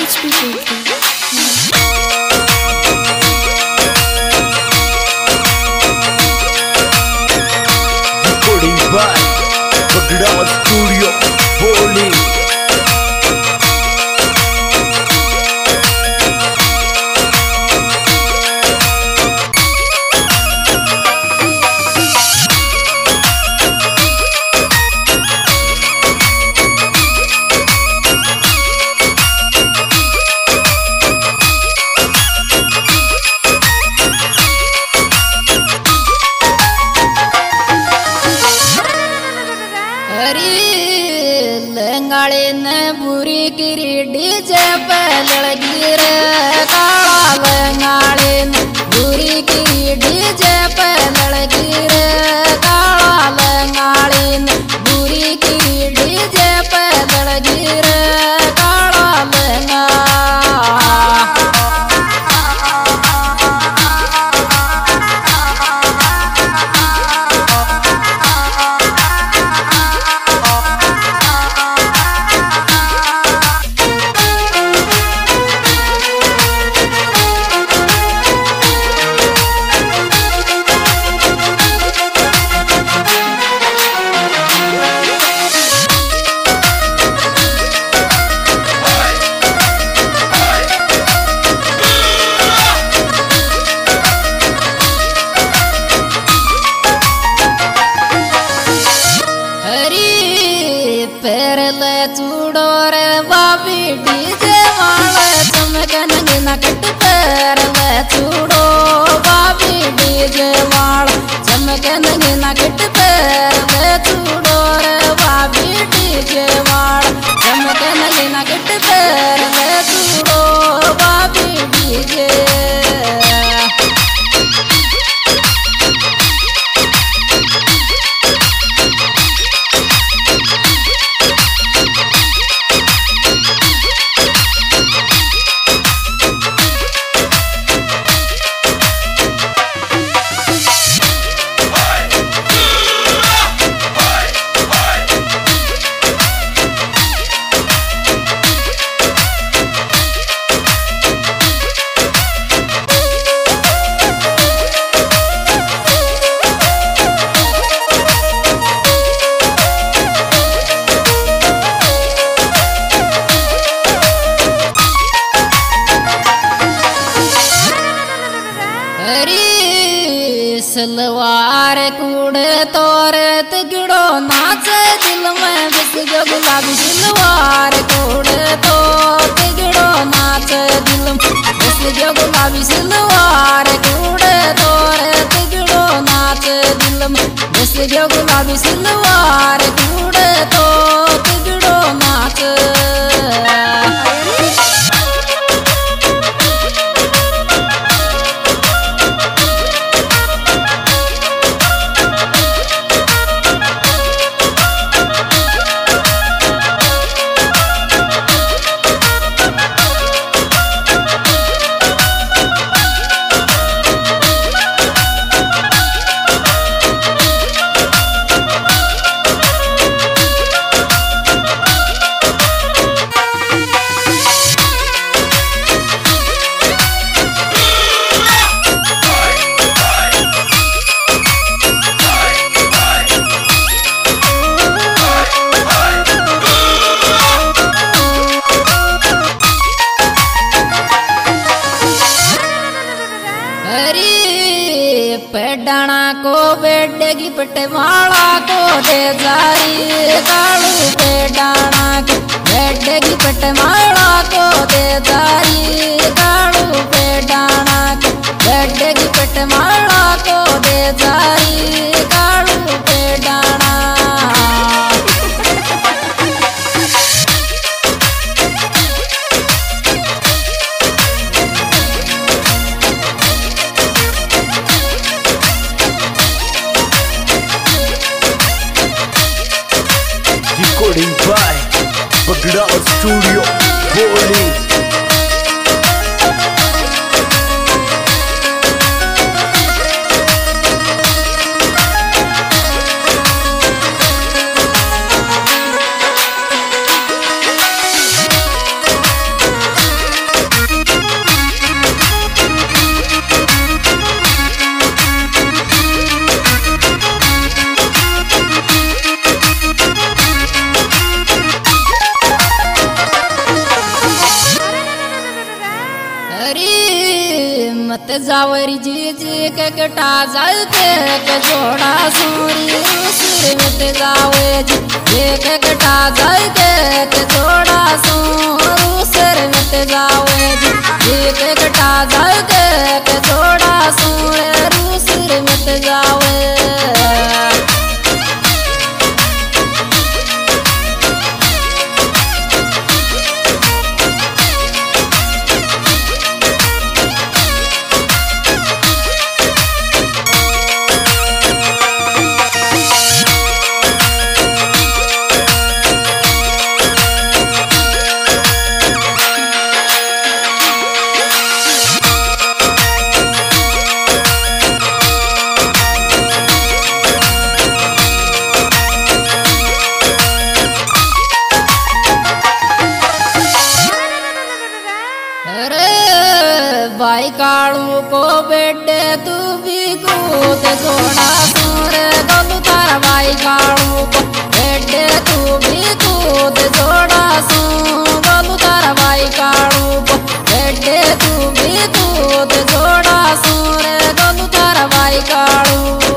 HP Filter. Recording by Bagda Studio, Bowling. लंगाड़े ने बुरी किरी डीजे पे लड़गी रे काला लंगाड़े ने बुरी किरी डीजे पे लड़गी रे काला लंगाड़े ने बुरी किरी डीजे पे लड़गी रे काला लंगा चूड़ो रे बाबी डीजे वाले चमकन गिना कट पैर ले चूड़ो बाबी डीजे वाला चमकन गिना कट पैर ले चूड़ो रे बाबी डीजे वाला चमकन गिना कट पैर ले चूड़ो बाबी डीजे सलवार कूड़े तोरे तिगड़ो नाचे दिल में बस जो गुलाबी सलवार कूड़े तो तिगड़ो नाचे दिल में बस जो गुलाबी सलवार कूड़े तोरे तिगड़ो नाचे दिल में बस जो गुलाबी सलवार कूड़े तो तिगड़ो नाचे पेडाना को बेडेगी पटे माला को दे जारी कालू पेडाना को बेडेगी पटे माला को दे जारी कालू पेडाना को बेडेगी पटे माला को दे जारी कालू पेडाना Recording by Bagda Studio, Bowling. मत जावरी जी जी के कटा जाए के जोड़ा सूरी रूसर मत जावे जी के कटा जाए के जोड़ा सूर मत जावे जी के कटा जाए के जोड़ा सूर रूसर मत जावे। भाई कालू को बेटे तू भी कूद जोड़ा सूर गलू तारा भाई कालू को बेटे तू भी कूद जोड़ा सू गलू तारा भाई कालू को बेटे तू भी कूद जोड़ा सूर गलू तारा भाई कालू।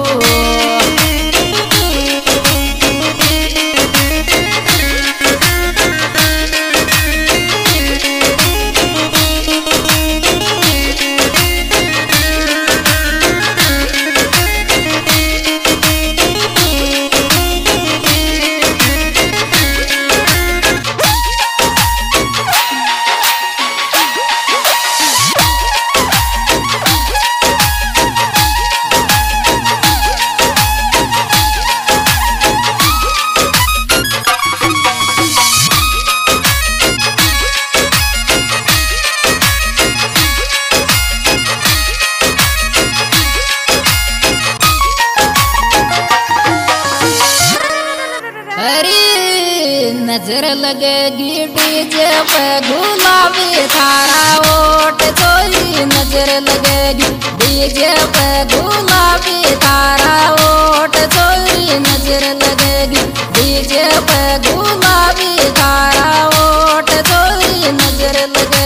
नजर लगेगी डीजे पे गुलाबी थारा ओट चोरी नजर लगेगी डीजे पे गुलाबी थारा ओट चोरी नजर लगेगी डीजे पे गुलाबी थारा ओट चोरी नजर लगे।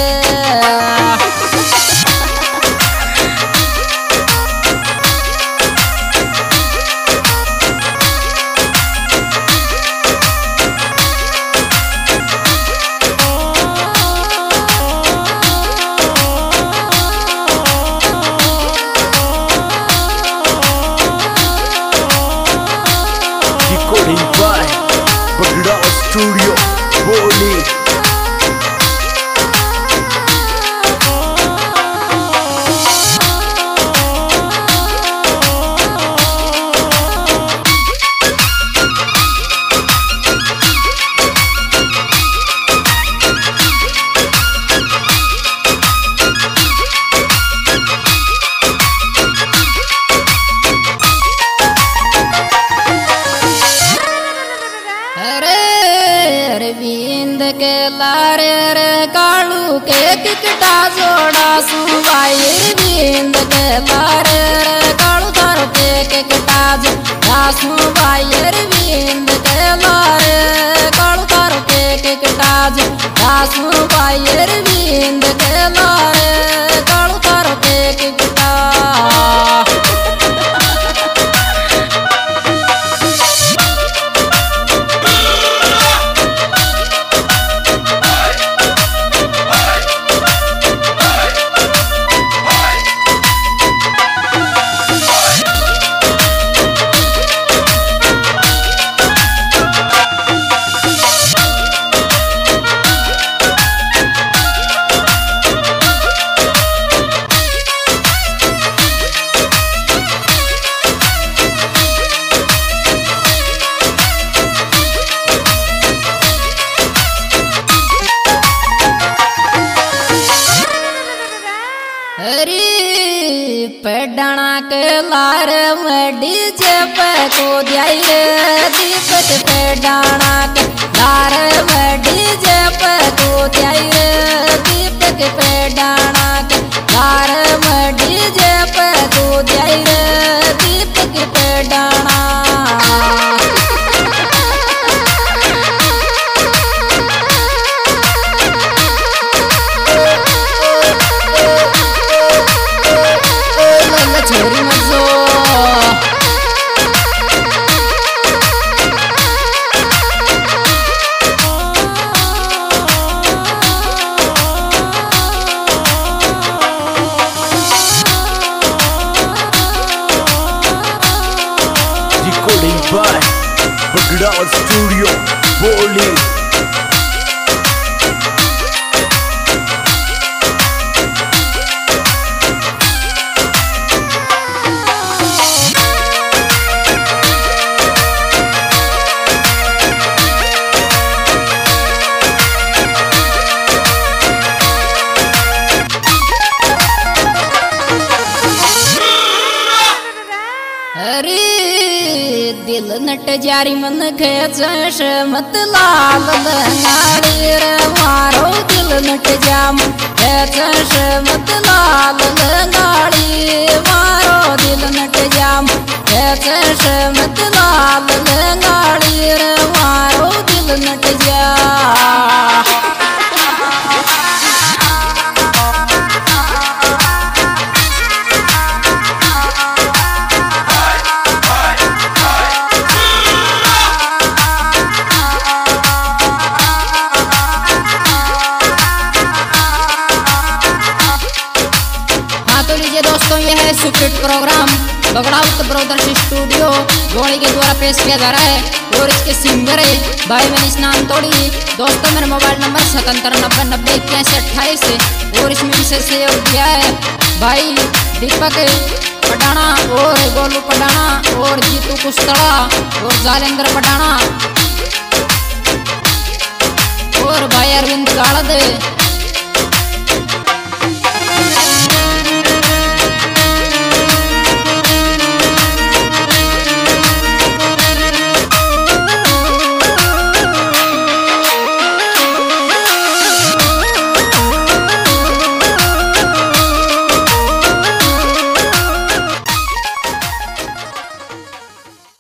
Recording by Bagda Studio Boli। Arvind के लारे रे कालू के टिकटा जोड़ा सुबाई अरविंद के लारे रे कालू तारो के टिकटा जोड़ा सुबाई अरविंद के लारे कालू तारो के टिकटा जोड़ा सुबाई अरविंद के लारे कालू तारो के टिकटा। पेडना के लार में डीजे पे को दियाई रे दीपक पेडना के लार में डीजे पे को दियाई रे दीपक पेडना के लार में डीजे पे को दियाई रे दीपक पेडना। बगड़ा स्टूडियो बोली। दिल नट जारी मन खेच मत लाल लंगाड़ी रे मारो दिल नट जाम खेच मत लाल लंगाड़ी मारो दिल नट जाम खेच मत लाल लंगाड़ी रे मारो दिल नट जा। दोस्तों ये है superhit programme Bagda brothers studio गोली के द्वारा पेश किया जा रहा है और इसके सिंगर है भाई मनीष नाम तोड़ी। दोस्तों मेरा मोबाइल नंबर 7790908128 और इसमें विशेष सहयोग दिया है भाई दीपक पटाना और गोलू पटाना और जीतू कुश्तड़ा और जालेंद्र पटाना और भाई अरविंद गाड़द।